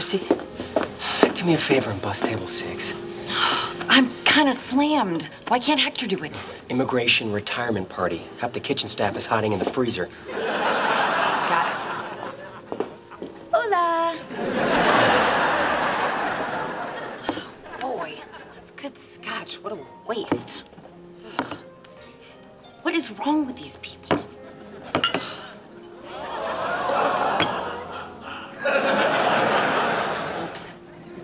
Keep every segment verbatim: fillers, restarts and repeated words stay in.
Christy, do me a favor and bus table six. I'm kind of slammed. Why can't Hector do it? Immigration retirement party. Half the kitchen staff is hiding in the freezer. Got it. Hola. Boy, that's good scotch. What a waste. What is wrong with these people? Oops.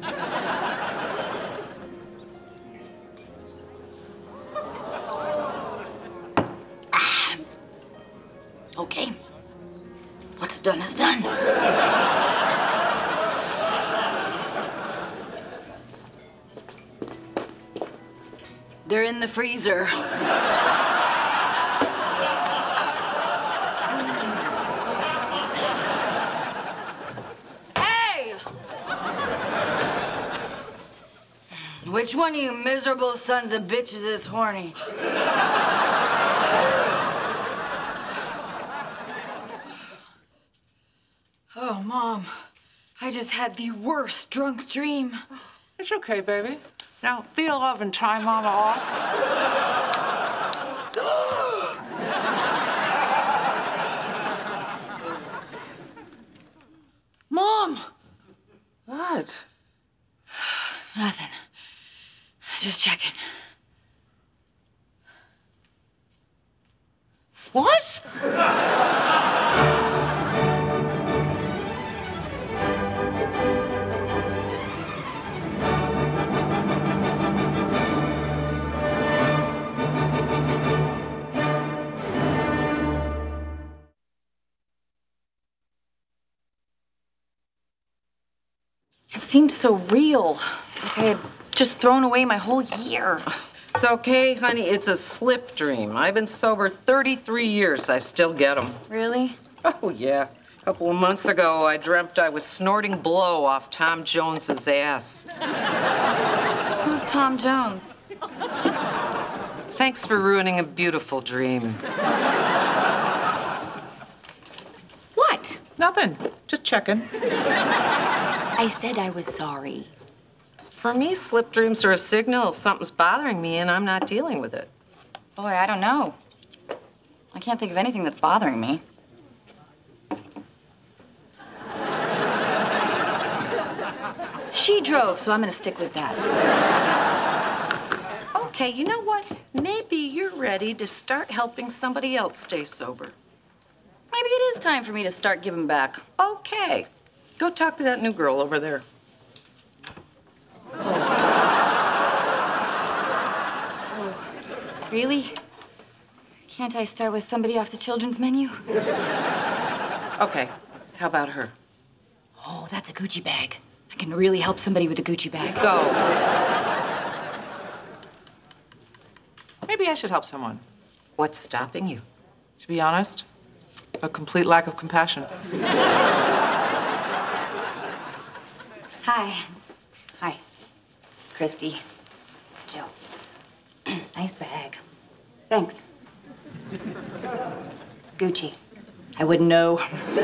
Ah. Okay. What's done is done. They're in the freezer. Which one of you miserable sons of bitches is horny? Oh, Mom, I just had the worst drunk dream. It's okay, baby. Now, feel love and try Mama off. Mom! What? Nothing. Just checking. What? It seemed so real. Like I had just thrown away my whole year. It's okay, honey. It's a slip dream. I've been sober thirty-three years. I still get them. Really? Oh, yeah. A couple of months ago, I dreamt I was snorting blow off Tom Jones's ass. Who's Tom Jones? Thanks for ruining a beautiful dream. What? Nothing. Just checking. I said I was sorry. For me, slip dreams are a signal something's bothering me and I'm not dealing with it. Boy, I don't know. I can't think of anything that's bothering me. She drove, so I'm gonna stick with that. Okay, you know what? Maybe you're ready to start helping somebody else stay sober. Maybe it is time for me to start giving back. Okay. Go talk to that new girl over there. Really? Can't I start with somebody off the children's menu? Okay, how about her? Oh, that's a Gucci bag. I can really help somebody with a Gucci bag. Go. Maybe I should help someone. What's stopping you? To be honest, a complete lack of compassion. Hi. Hi. Christy. Joe. Nice bag. Thanks. It's Gucci. I wouldn't know.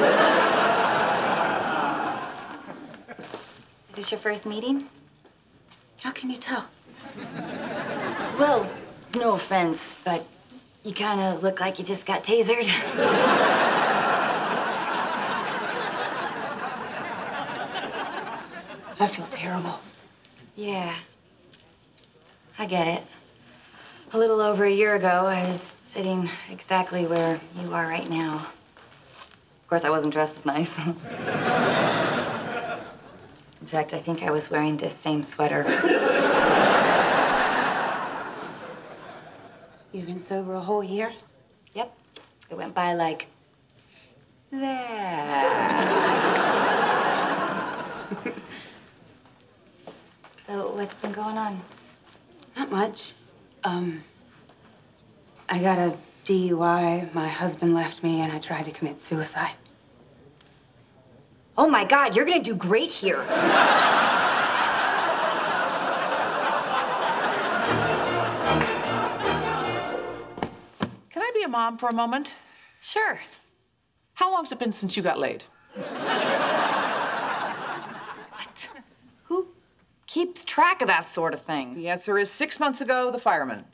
Is this your first meeting? How can you tell? Well, no offense, but you kind of look like you just got tasered. I feel terrible. Yeah. I get it. A little over a year ago, I was sitting exactly where you are right now. Of course, I wasn't dressed as nice. In fact, I think I was wearing this same sweater. You've been sober a whole year? Yep. It went by like that. So what's been going on? Not much. Um, I got a D U I. My husband left me, and I tried to commit suicide. Oh my God, you're gonna do great here. Can I be a mom for a moment? Sure. How long's it been since you got laid? What? track of that sort of thing? The answer is six months ago, the fireman.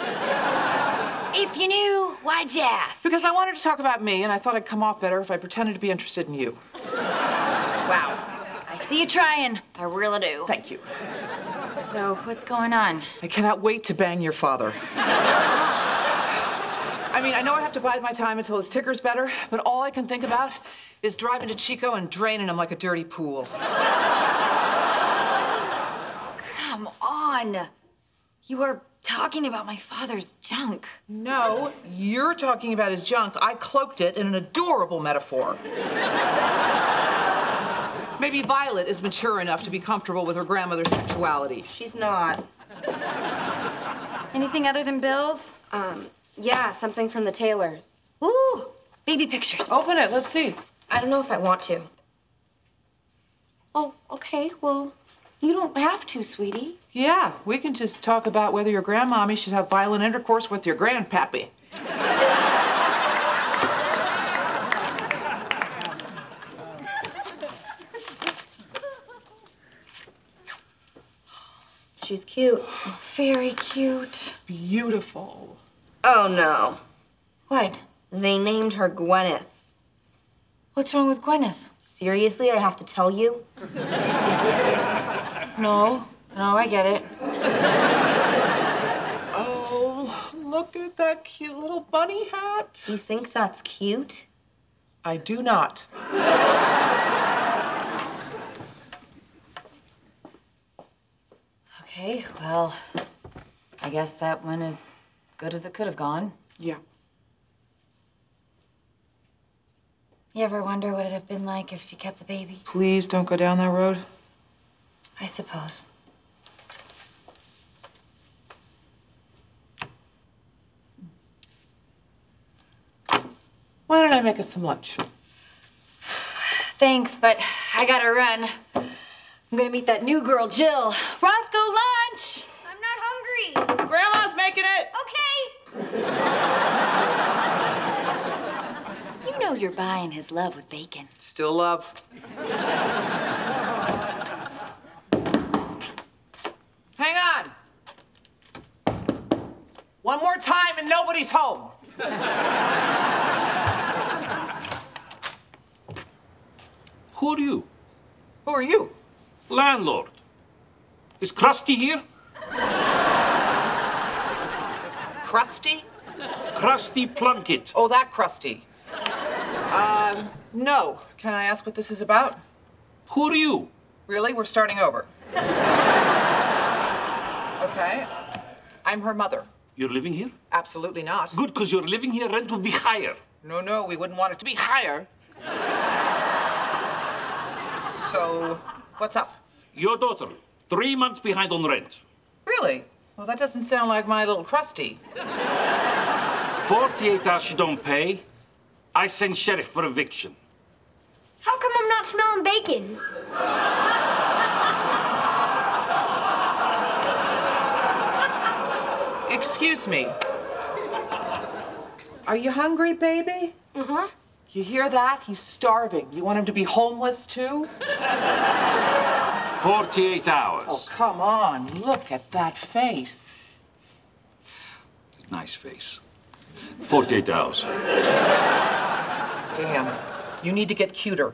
If you knew, why'd you ask? Because I wanted to talk about me, and I thought I'd come off better if I pretended to be interested in you. Wow. I see you trying. I really do. Thank you. So, what's going on? I cannot wait to bang your father. I mean, I know I have to bide my time until his ticker's better, but all I can think about is driving to Chico and draining him like a dirty pool. Come on. You are talking about my father's junk. No, you're talking about his junk. I cloaked it in an adorable metaphor. Maybe Violet is mature enough to be comfortable with her grandmother's sexuality. She's not. Anything other than bills? Um, yeah, something from the Taylors. Ooh, baby pictures. Open it, let's see. I don't know if I want to. Oh, okay. Well, you don't have to, sweetie. Yeah, we can just talk about whether your grandmommy should have violent intercourse with your grandpappy. She's cute. Very cute. Beautiful. Oh, no. What? They named her Gwyneth. What's wrong with Gwyneth? Seriously, I have to tell you? No. No, I get it. Oh, look at that cute little bunny hat. You think that's cute? I do not. Okay, well, I guess that went as good as it could have gone. Yeah. You ever wonder what it'd have been like if she kept the baby? Please don't go down that road. I suppose. Why don't I make us some lunch? Thanks, but I gotta run. I'm gonna meet that new girl, Jill. Roscoe, lunch! I'm not hungry. Grandma's making it! Okay. You know you're buying his love with bacon. Still love. Hang on. One more time and nobody's home. Who are you? Who are you? Landlord. Is Krusty here? Krusty? Krusty Plunkett. Oh, that Krusty. Um, no. Can I ask what this is about? Who are you? Really? We're starting over. Okay. I'm her mother. You're living here? Absolutely not. Good, because you're living here, rent will be higher. No, no, we wouldn't want it to be higher. So, what's up? Your daughter, three months behind on rent. Really? Well, that doesn't sound like my little Krusty. forty-eight hours she don't pay. I send sheriff for eviction. How come I'm not smelling bacon? Excuse me. Are you hungry, baby? Uh-huh. You hear that? He's starving. You want him to be homeless, too? forty-eight hours. Oh, come on. Look at that face. Nice face. forty-eight hours. Damn. You need to get cuter.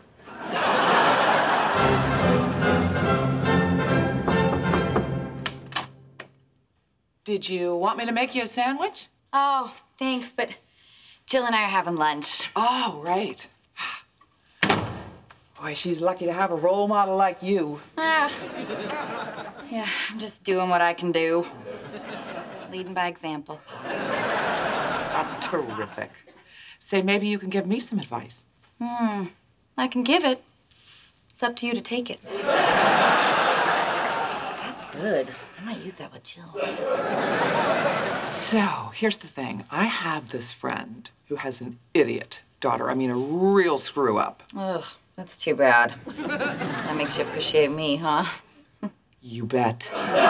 Did you want me to make you a sandwich? Oh, thanks, but Jill and I are having lunch. Oh, right. Boy, she's lucky to have a role model like you. Ah. Yeah, I'm just doing what I can do. Leading by example. That's terrific. Say, maybe you can give me some advice. Hmm. I can give it. It's up to you to take it. That's good. I might use that with Jill. So, here's the thing. I have this friend who has an idiot daughter. I mean, a real screw-up. Ugh, that's too bad. That makes you appreciate me, huh? You bet.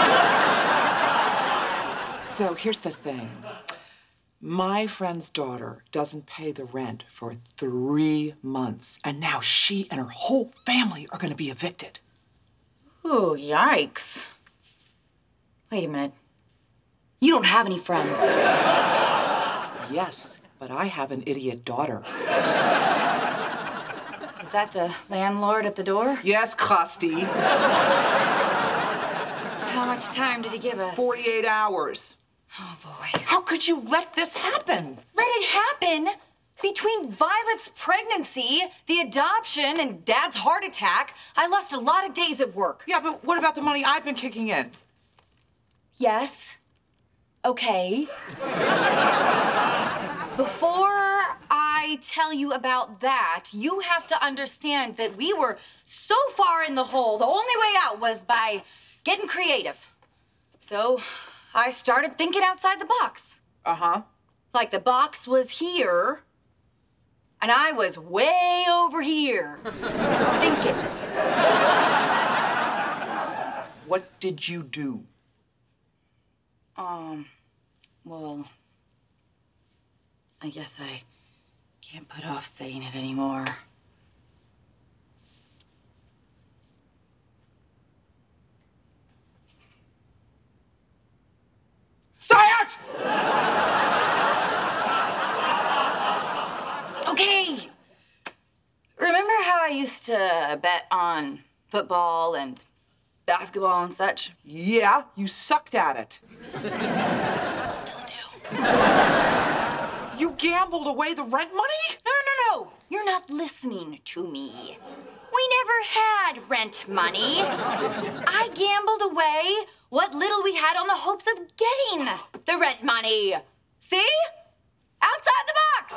So, here's the thing. My friend's daughter doesn't pay the rent for three months, and now she and her whole family are going to be evicted. Ooh, yikes. Wait a minute. You don't have any friends. Yes, but I have an idiot daughter. Is that the landlord at the door? Yes, Krusty. How much time did he give us? forty-eight hours. Oh, boy. How could you let this happen? Let it happen? Between Violet's pregnancy, the adoption, and Dad's heart attack, I lost a lot of days at work. Yeah, but what about the money I've been kicking in? Yes. Okay. Before I tell you about that, you have to understand that we were so far in the hole, the only way out was by getting creative. So I started thinking outside the box. Uh-huh. Like the box was here, and I was way over here, thinking. What did you do? Um, well, I guess I can't put off saying it anymore. Say it! Okay. Remember how I used to bet on football and basketball and such? Yeah, you sucked at it. Still do. You gambled away the rent money? No, no, no, no. You're not listening to me. We never had rent money. I gambled away what little we had on the hopes of getting the rent money. See? Outside the box.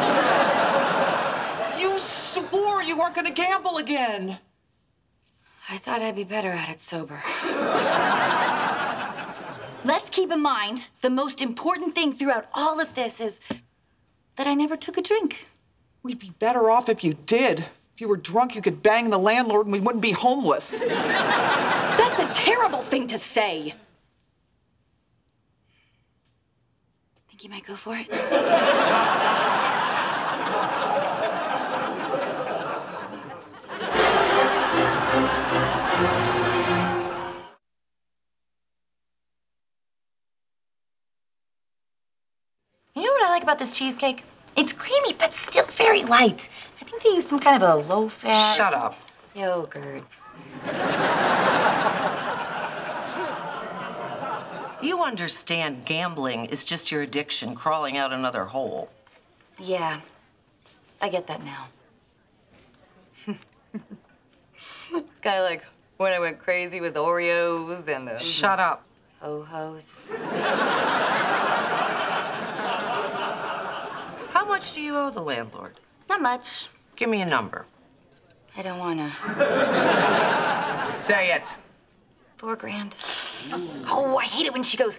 You swore you weren't gonna gamble again. I thought I'd be better at it sober. Let's keep in mind the most important thing throughout all of this is that I never took a drink. We'd be better off if you did. If you were drunk, you could bang the landlord and we wouldn't be homeless. That's a terrible thing to say. Think you might go for it? You know what I like about this cheesecake? It's creamy, but still very light. I think they use some kind of a low-fat... Shut up. Yogurt. You understand gambling is just your addiction crawling out another hole. Yeah, I get that now. It's kind of like when I went crazy with Oreos and the... Shut up. Ho-hos. How much do you owe the landlord? Not much. Give me a number. I don't wanna. Say it. Four grand. Oh, I hate it when she goes...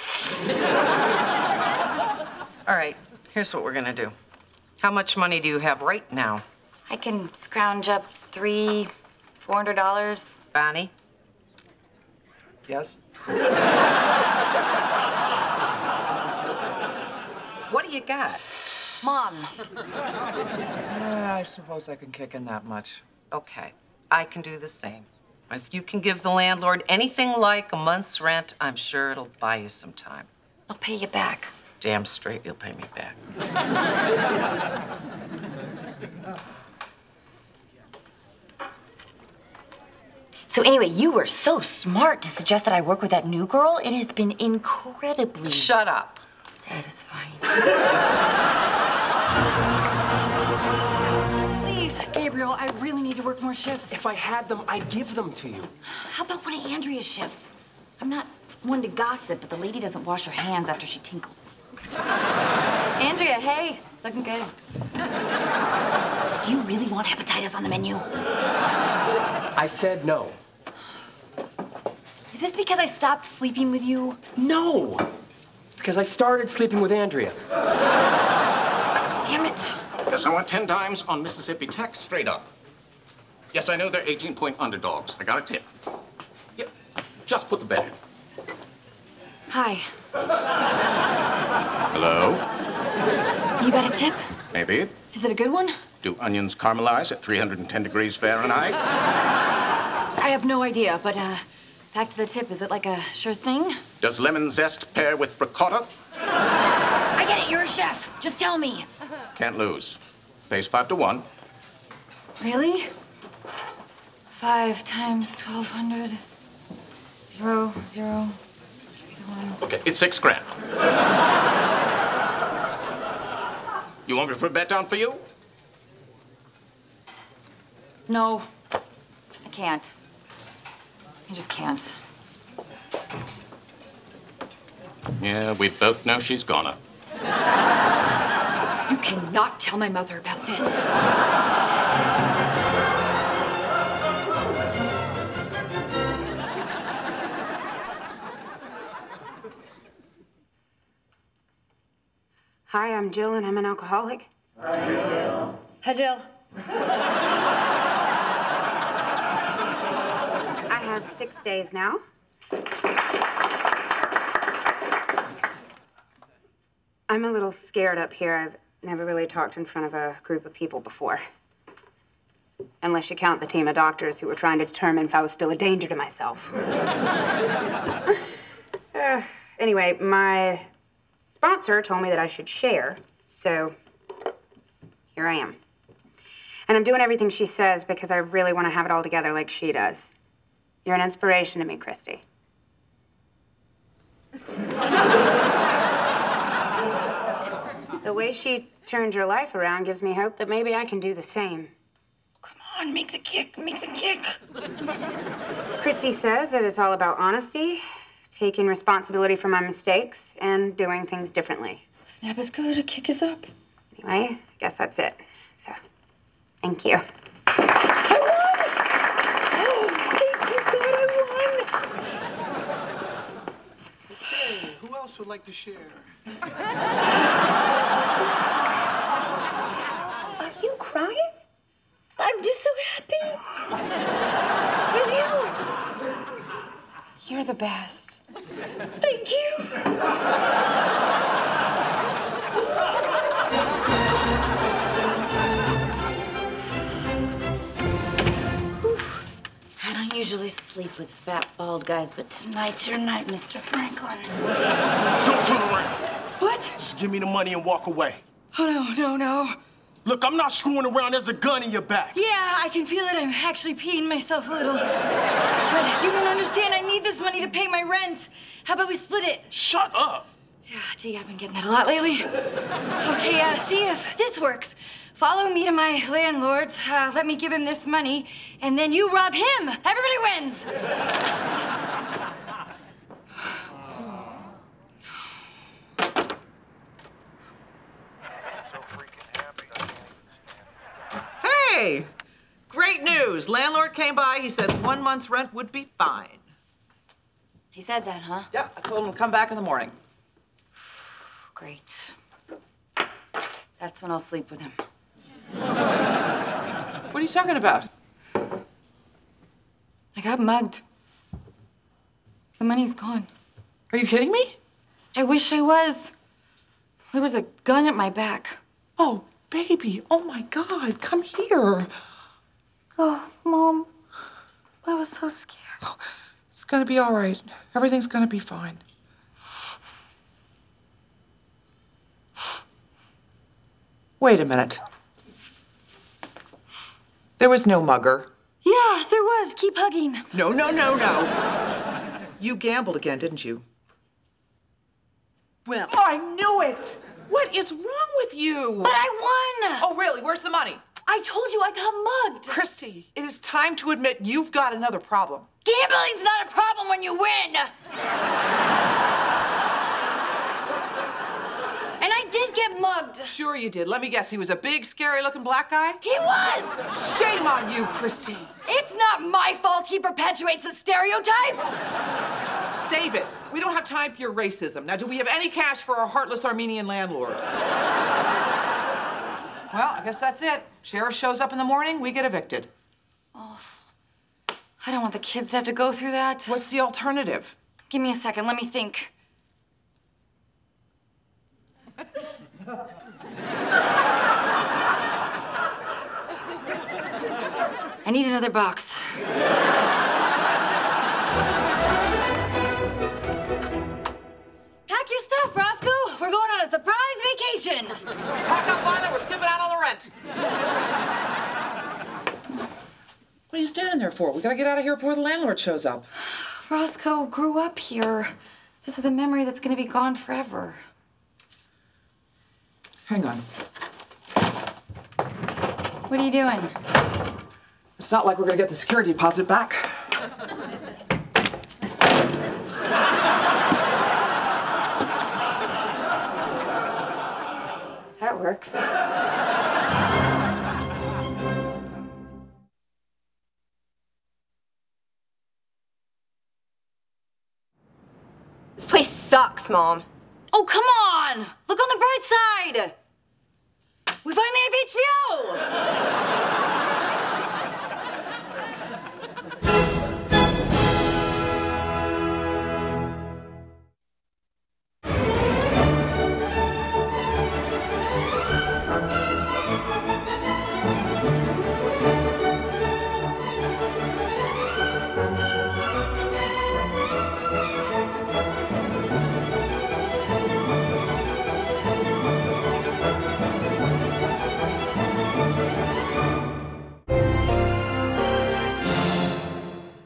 All right, here's what we're gonna do. How much money do you have right now? I can scrounge up three, four hundred dollars. Bonnie? Yes? What do you got? Mom. Yeah, I suppose I can kick in that much. Okay, I can do the same. If you can give the landlord anything like a month's rent, I'm sure it'll buy you some time. I'll pay you back. Damn straight you'll pay me back. So anyway, you were so smart to suggest that I work with that new girl. It has been incredibly Shut up. satisfying. Please, Gabriel, I really need to work more shifts. If I had them, I'd give them to you. How about one of Andrea's shifts? I'm not one to gossip, but the lady doesn't wash her hands after she tinkles. Andrea, hey, looking good. Do you really want hepatitis on the menu? I said no. Is this because I stopped sleeping with you? No! It's because I started sleeping with Andrea. Damn it. Yes, I want ten dimes on Mississippi Tech straight up. Yes, I know they're eighteen-point underdogs. I got a tip. Yep, just put the bet in. Hi. Hello? You got a tip? Maybe. Is it a good one? Do onions caramelize at three hundred ten degrees Fahrenheit? I have no idea, but uh, back to the tip. Is it like a sure thing? Does lemon zest pair with ricotta? I get it. You're a chef. Just tell me. Can't lose. Pays five to one. Really? Five times twelve hundred. Zero, zero, three to one. Okay, it's six grand. You want me to put a bet down for you? No, I can't. I just can't. Yeah, we both know she's gonna. You cannot tell my mother about this. Hi, I'm Jill, and I'm an alcoholic. Hi, Jill. I have six days now. I'm a little scared up here. I've never really talked in front of a group of people before. Unless you count the team of doctors who were trying to determine if I was still a danger to myself. uh, anyway, my sponsor told me that I should share, so here I am. And I'm doing everything she says because I really want to have it all together like she does. You're an inspiration to me, Christy. The way she turned your life around gives me hope that maybe I can do the same. Come on, make the kick, make the kick. Christy says that it's all about honesty, taking responsibility for my mistakes, and doing things differently. Snap is good, a kick is up. Anyway, I guess that's it. So, thank you. I won! Oh, thank God I won! Hey, who else would like to share? Are you crying? I'm just so happy. For you. You're the best. Thank you. I don't usually sleep with fat, bald guys, but tonight's your night, Mister Franklin. Don't turn around. What? Just give me the money and walk away. Oh, no, no, no. Look, I'm not screwing around. There's a gun in your back. Yeah, I can feel it. I'm actually peeing myself a little. But you don't understand. I need this money to pay my rent. How about we split it? Shut up. Yeah, gee, I've been getting that a lot lately. Okay, uh, see if this works. Follow me to my landlord's. Uh, let me give him this money, and then you rob him. Everybody wins. Hey, great news. Landlord came by. He said one month's rent would be fine. He said that, huh? Yep, I told him to come back in the morning. Great. That's when I'll sleep with him. What are you talking about? I got mugged. The money's gone. Are you kidding me? I wish I was. There was a gun at my back. Oh, baby. Oh, my God. Come here. Oh, Mom. I was so scared. Oh, it's gonna be all right. Everything's gonna be fine. Wait a minute. There was no mugger. Yeah, there was. Keep hugging. No, no, no, no. You gambled again, didn't you? Well, oh, I knew it. What is wrong with you? But I won. Oh, really? Where's the money? I told you I got mugged. Christy, it is time to admit you've got another problem. Gambling's not a problem when you win. And I did get mugged. Sure you did. Let me guess, he was a big, scary-looking black guy? He was. Shame on you, Christy. It's not my fault he perpetuates the stereotype. Save it. We don't have time for your racism. Now, do we have any cash for our heartless Armenian landlord? Well, I guess that's it. Sheriff shows up in the morning, we get evicted. Oh, I don't want the kids to have to go through that. What's the alternative? Give me a second. Let me think. I need another box. Pack up, Violet. We're skipping out on the rent. What are you standing there for? We gotta get out of here before the landlord shows up. Roscoe grew up here. This is a memory that's gonna be gone forever. Hang on. What are you doing? It's not like we're gonna get the security deposit back. That works. This place sucks, Mom. Oh, come on! Look on the bright side! We finally have H B O!